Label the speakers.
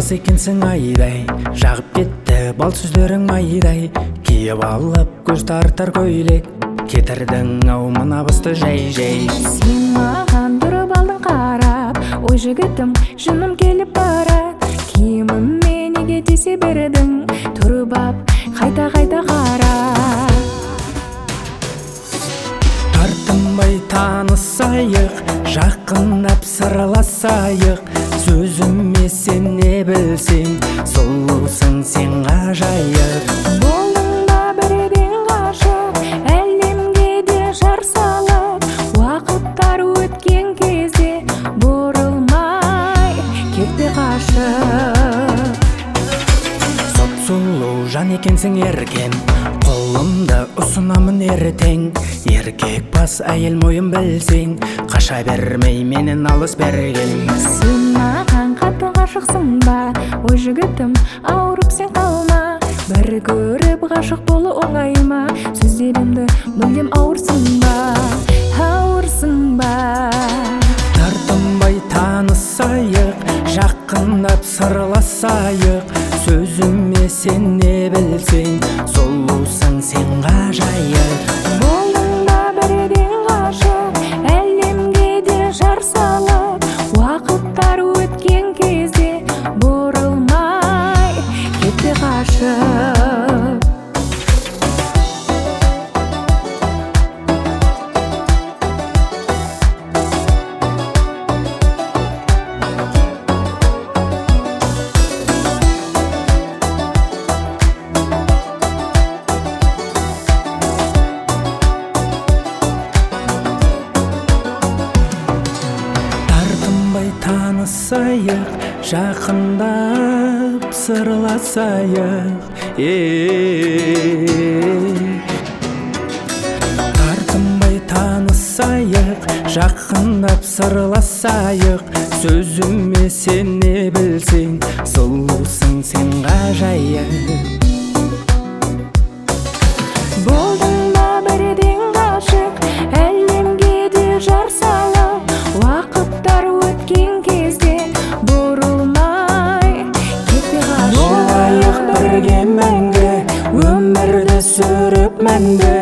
Speaker 1: мас екенсің айдай, жағып кетті бал сөздерің майдай. Киіп алып көз тартар көйлек, кетірдің ау мына басты жай-жай.
Speaker 2: Сен маған тұрып алдың қарап, ой жігітім жыным келіп барат. Киіміме неге десе бердің, тұрып ап қайта-қайта қарап.
Speaker 1: Тартынбай танысайық, жақындап сырласайық. Сөзіме сен не білсең, сұлусың сен ғажайып.
Speaker 2: Болдың ба бірден ғашық, әлемге де жар салып. Уақыттар өткен кезде бұрылмай кетті қашып.
Speaker 1: Сұлу жан екенсің еркен, қолымды ұсынамын ертең. Еркек бас әйел мойын білсең, қаша бермей менен алыс берген.
Speaker 2: Сен маған қатты ғашықсың ба, ой жігітім ауырып сен қалма. Бір көріп ғашық болу оңай ма, сөздерімді мүлдем ауырсың ба, ауырсың ба.
Speaker 1: Тартынбай танысайық, жақындап сырласайық. Сөзіме сен не білсең, сұлусың сен ғажайып.
Speaker 2: Болдың ба бірден ғашық, әлемге де жар салып. Уақыттар өткен кезде бұрылмай кетті қашып.
Speaker 1: Танысайық, жақындап сырласайық. Тартынбай танысайық, жақындап сырласайық. Сөзіме сен не білсең, сұлусың сен ғажайып.
Speaker 2: Болдың ба бірден ғашық, әлемге де жар салып. Уақыттар өткен кезде бұрылмай кетті ғашық.
Speaker 1: Болайық бірге мәңгі, өмірді сүріп мәңгі.